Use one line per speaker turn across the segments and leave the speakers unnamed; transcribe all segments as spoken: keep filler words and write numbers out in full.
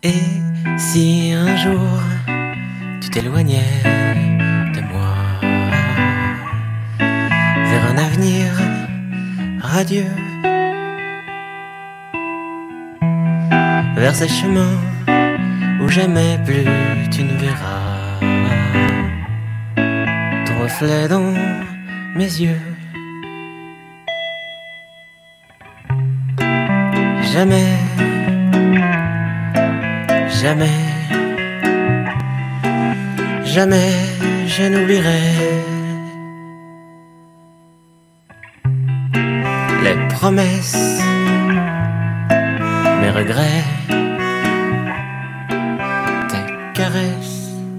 Et si un jour tu t'éloignais de moi vers un avenir radieux, vers ces chemins où jamais plus tu ne verras ton reflet dans mes yeux, jamais, jamais, jamais je n'oublierai les promesses, mes regrets, tes caresses.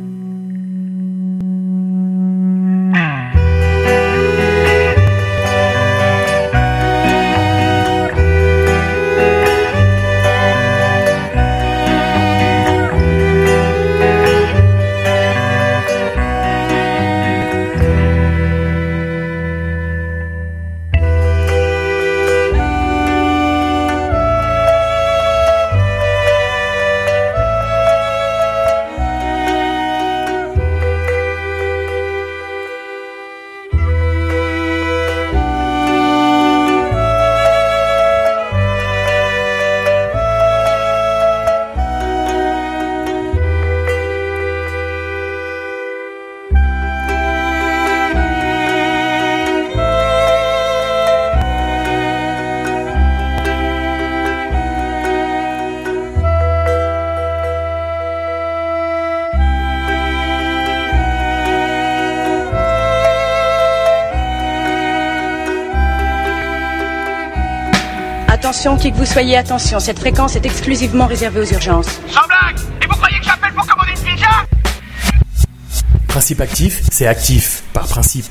Attention, qui que vous soyez, attention, cette fréquence est exclusivement réservée aux urgences.
Sans blague! Et vous croyez que j'appelle pour commander une pizza?
Principe actif, c'est actif, par principe.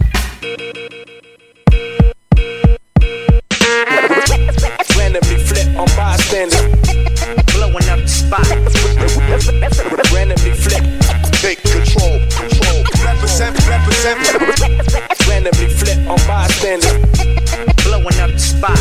Randomly flip on bystander. Blowing up the spot. Randomly flip. Take control. Control. Represent, represent. Randomly flip on bystander. Blowing up the spot.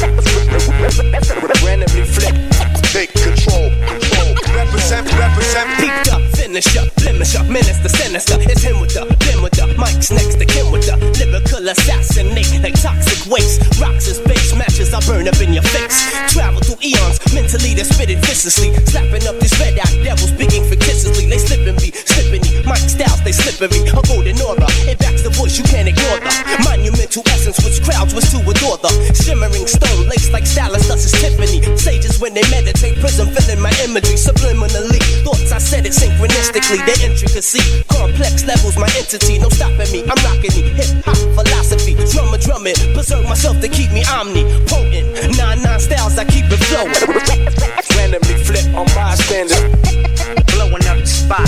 Randomly flip. Take control. Control. Represent, represent.
Peaked up, finish up, blemish up, menace the sinister. It's him with the, them with the, Mike's next to Kim with the lyrical assassinate like toxic waste. Rocks as base matches, I burn up in your face. Travel through eons, mentally they spit it viciously. Slapping up these red eye devils, speaking fictitiously. They slipping me, slipping me. Mike styles, they slippery. A golden aura, it backs the voice, you can't ignore the monumental essence which crowds was to adore the shimmering stone laced like stylus, thus is Tiffany. Sages when they meditate, prism filling my imagery subliminally. Thoughts I said it synchronistically, their intricacy, complex levels, my entity, no stopping me. I'm rocking the hip hop philosophy, drummer drumming, preserve myself to keep me omnipotent. Nine nine styles, I keep it flowing.
Randomly flip on bystander.
Blowing up the spot.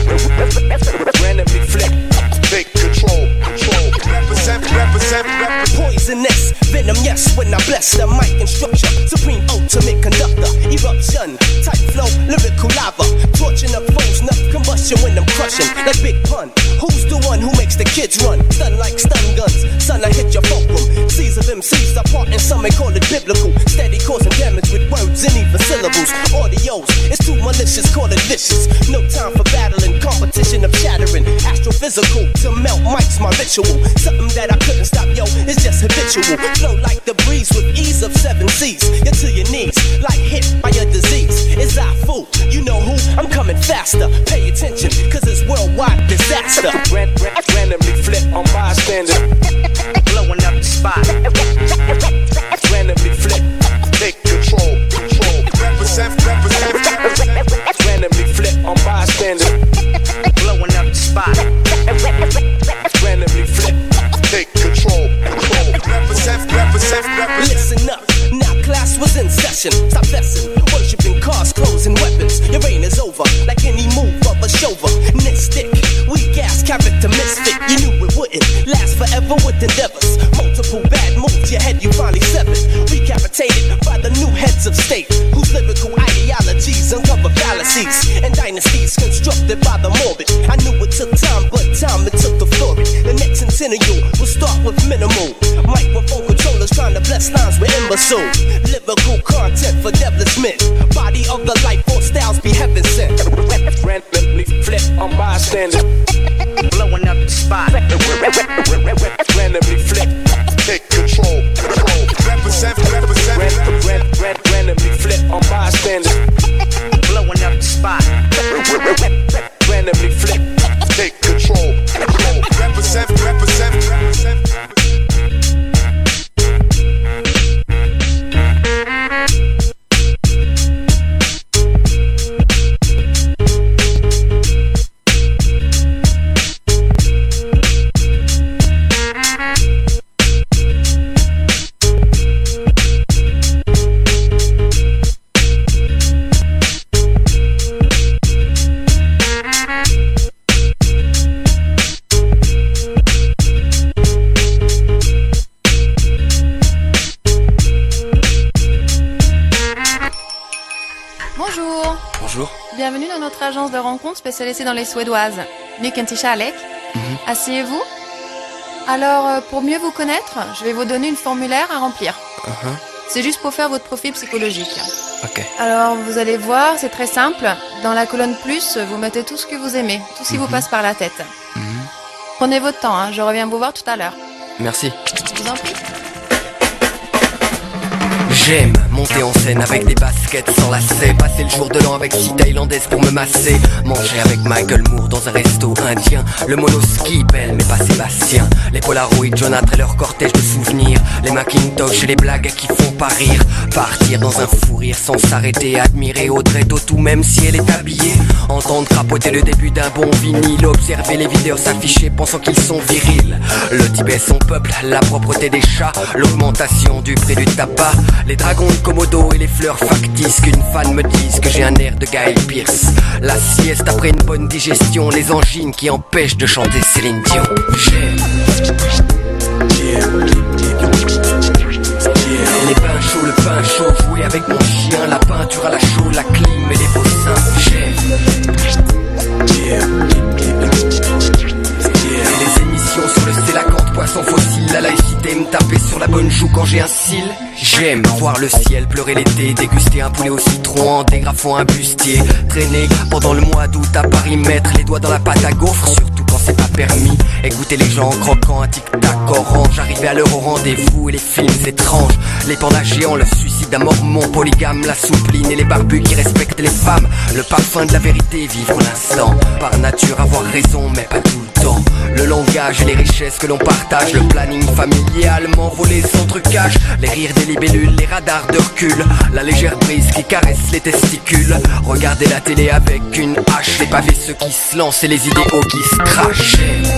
Randomly flip. Take control. Control. Represent, represent, represent.
Poisonous venom, yes, when I bless the mic and structure. Supreme ultimate conductor, eruption, tight flow, lyrical lava. Torching up foes, enough combustion when I'm crushing. Like Big Pun, who's the one who makes the kids run? Stun like stun guns, son, I hit your fulcrum. Seas of M Cs apart and some may call it biblical. Steady causing damage with words and even syllables. Audios, it's too malicious, call it vicious. No time for battling, competition of shattering. Astrophysical, to melt mics, my ritual. Something that I couldn't stop, yo, it's just habitual. Flow like the breeze with ease of seven seas. You're to your knees, like hit by a disease. It's I fool, you know who? I'm coming faster. Pay attention, cause it's worldwide disaster.
Ran, ran, randomly flip on bystander.
Blowing up the spot.
Randomly flip. Take control. Control. Represent, represent, represent. Randomly flip on bystander.
Blowing up the spot.
Randomly flip. Take control. Control. Represent, represent, represent.
Listen up, now class was in session. Stop fessing, worshipping cars, clothes, and weapons. Your reign is over, like any move of a chauvinistic. Weak ass character misfit. You knew it wouldn't last forever with endeavors. Multiple bad moves, your head you finally severed. Recapitated by the new heads of state, whose lyrical ideologies uncover fallacies and dynasties constructed by the morbid. I knew it took time, but time it took to flourish. The next continue. We'll start with minimal. Microphone controllers trying to bless lines with imbecile. Lyrical content for devilish men. Body of the life force styles be heaven sent. Randomly flip on bystanders. Blowing up the spot. Randomly flip.
Take control, control. Represent, represent.
Ran, ran, ran, randomly flip on bystanders. Blowing up the spot. Randomly flip.
Take control, control. Represent, represent, represent.
Bienvenue dans notre agence de rencontres spécialisée dans les Suédoises. Nu kan till kärlek. Mm-hmm. Asseyez-vous. Alors, euh, pour mieux vous connaître, je vais vous donner une formulaire à remplir. Uh-huh. C'est juste pour faire votre profil psychologique.
Ok.
Alors, vous allez voir, c'est très simple. Dans la colonne plus, vous mettez tout ce que vous aimez, tout ce qui mm-hmm. vous passe par la tête. Mm-hmm. Prenez votre temps, hein, je reviens vous voir tout à l'heure.
Merci.
Je vous en prie.
J'aime monter en scène avec des baskets sans lacets. Passer le jour de l'an avec six thaïlandaises pour me masser. Manger avec Michael Moore dans un resto indien. Le monoski, belle mais pas Sébastien. Les Polaroids, Jonathan et leur cortège de souvenirs. Les Macintosh et les blagues qui font pas rire. Partir dans un fou rire sans s'arrêter. Admirer Audrey Tautou même si elle est habillée. Entendre crapoter le début d'un bon vinyle. Observer les vidéos s'afficher pensant qu'ils sont virils. Le Tibet son peuple, la propreté des chats. L'augmentation du prix du tabac. Les dragons de Komodo et les fleurs factices. Qu'une fan me dise que j'ai un air de Guy Pearce. La sieste après une bonne digestion. Les angines qui empêchent de chanter Céline Dion. J'aime les pains chauds, le pain chaud. Jouer avec mon chien, la peinture à la chaux. La clim et les beaux seins. J'aime les émissions sur le sélacanthe, poisson fossile. La laïcité me taper sur la bonne joue quand j'ai un cil. J'aime voir le ciel pleurer l'été, déguster un poulet au citron en dégrafant un bustier, traîner pendant le mois d'août à Paris, mettre les doigts dans la pâte à gaufre, surtout quand c'est pas permis, écouter les gens en croquant un tic-tac orange, arriver à l'heure au rendez-vous et les films étranges, les pandas géants, le suicide d'un mormon polygame, la soupline et les barbus qui respectent les femmes, le parfum de la vérité, vivre l'instant, par nature avoir raison mais pas tout le temps, le langage et les richesses que l'on partage, le planning familial m'envoler sans trucage, les rires des libellules, les radars de recul, la légère brise qui caresse les testicules, regarder la télé avec une hache, les pavés ceux qui se lancent et les idéaux qui se crachent.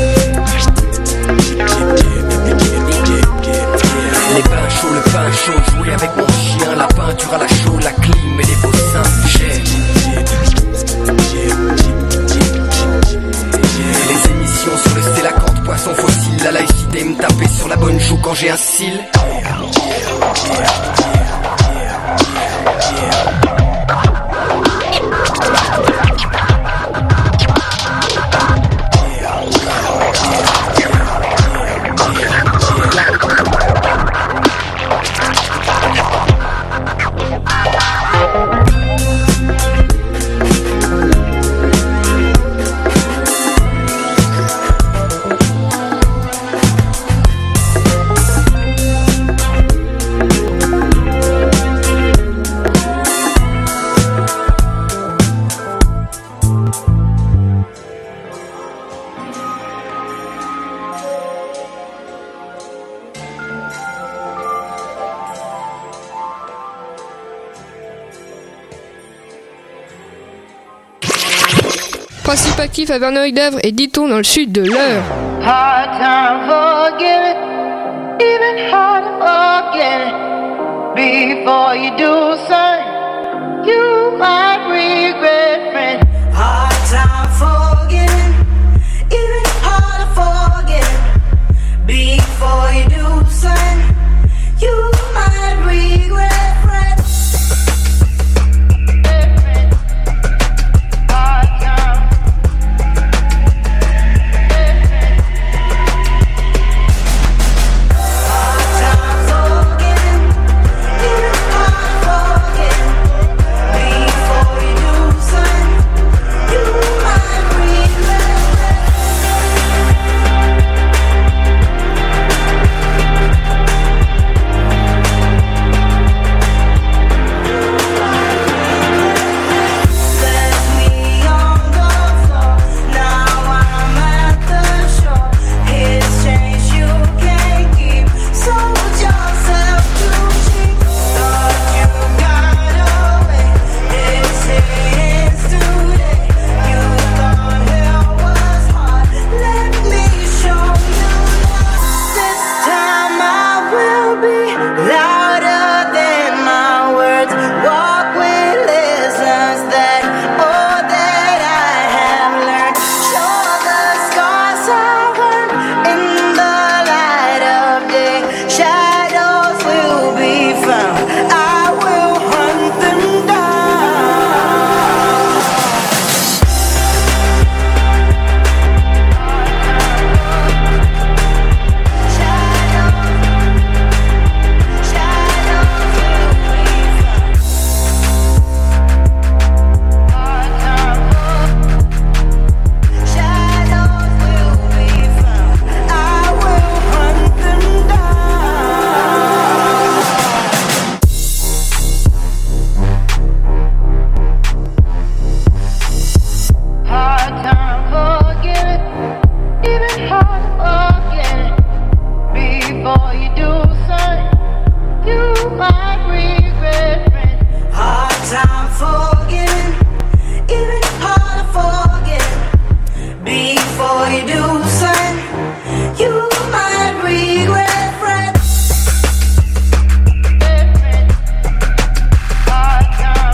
Les pains chauds, le pain chaud, jouer avec mon chien, la peinture à la chaux, la clim et les beaux seins. J'aime les émissions sur le sélacanthe, poisson fossile, la laïcité me taper sur la bonne joue quand j'ai un cil.
Principe actif à Verneuil-d'Avre et Diton dans le sud de l'Eure.
Hard time forget it, even hard to forget it. Before you do something, you might regret, friend. Hard time forget it, even hard to forget it. Before you do something, you might regret, friend. before you do, son, you might regret, friend. Hard time forgetting, even harder forgetting. Before you do, son, you might regret, friend. Hard time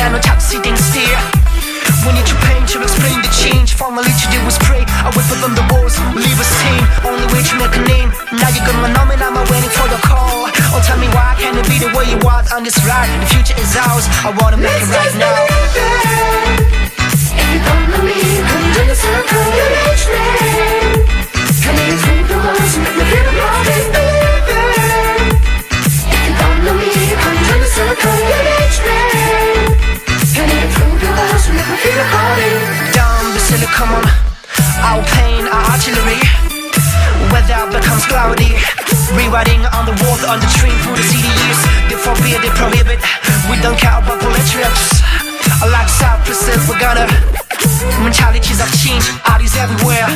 got no succeeding steer. We need your pain to explain the change. Finally to do is pray. I wait for them the walls, leave us sane. Only way to make a name. Now you're gonna know me, now I'm waiting for your call. Oh, tell me why can't it be the way you want on this ride? The future is ours, I wanna make it right now. If you come to me, come to the circle, you reach me. Come in through the walls, make me feel the party. If you come to me, come to the circle, you reach me. Come in through the walls, make me feel the party. Down the city, come on. Our pain, our artillery. Weather becomes cloudy. Rewriting on the wall, on the train through the city years. They forbid, they prohibit. We don't care about bullet trips. A lifestyle percent, we're gonna. Mentalities have changed, bodies everywhere.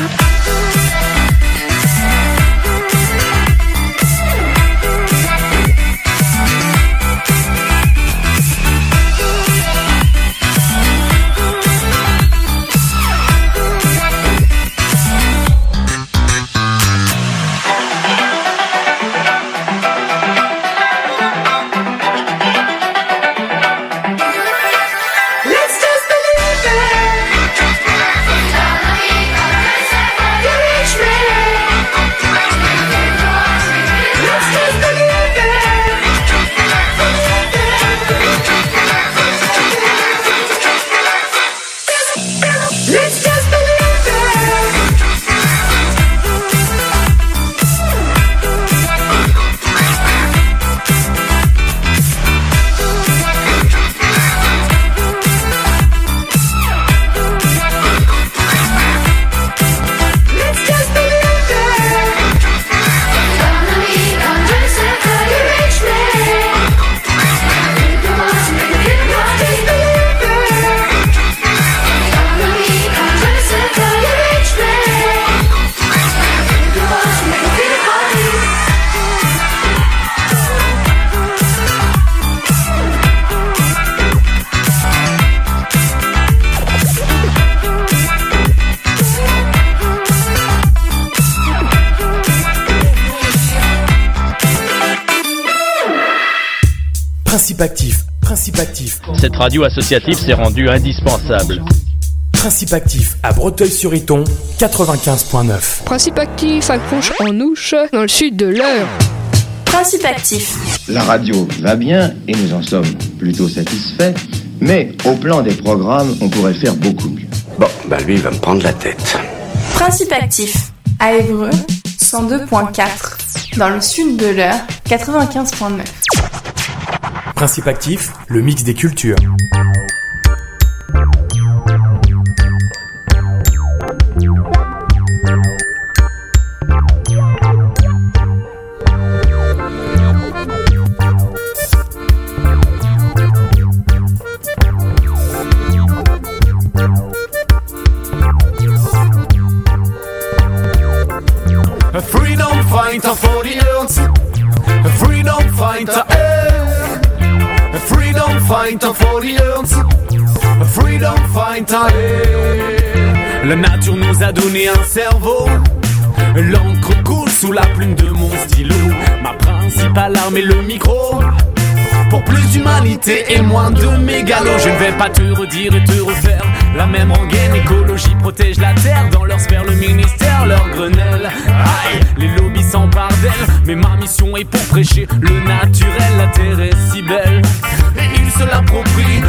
Principe actif, principe actif.
Cette radio associative s'est rendue indispensable.
Principe actif à Breteuil-sur-Iton, quatre-vingt-quinze point neuf.
Principe actif à Conches-en-Ouche, dans le sud de l'Eure.
Principe actif.
La radio va bien et nous en sommes plutôt satisfaits, mais au plan des programmes, on pourrait faire beaucoup mieux.
Bon, bah lui, il va me prendre la tête.
Principe actif à Évreux, cent deux point quatre. Dans le sud de l'Eure, quatre-vingt-quinze point neuf.
Principe actif, le mix des cultures.
A freedom fighter for the earth. A freedom fighter, eh. A freedom fighter for the earth. A freedom fighter, eh. La nature nous a donné un cerveau. L'encre coule sous la plume de mon stylo. Ma principale arme est le micro. Pour plus d'humanité et moins de mégalos. Je ne vais pas te redire et te refaire la même rengaine. Écologie protège la terre. Dans leur sphère le ministère, leur grenelle. Aïe, les lobbies s'emparent d'elle. Mais ma mission est pour prêcher le naturel. La terre est si belle et ils se l'approprient.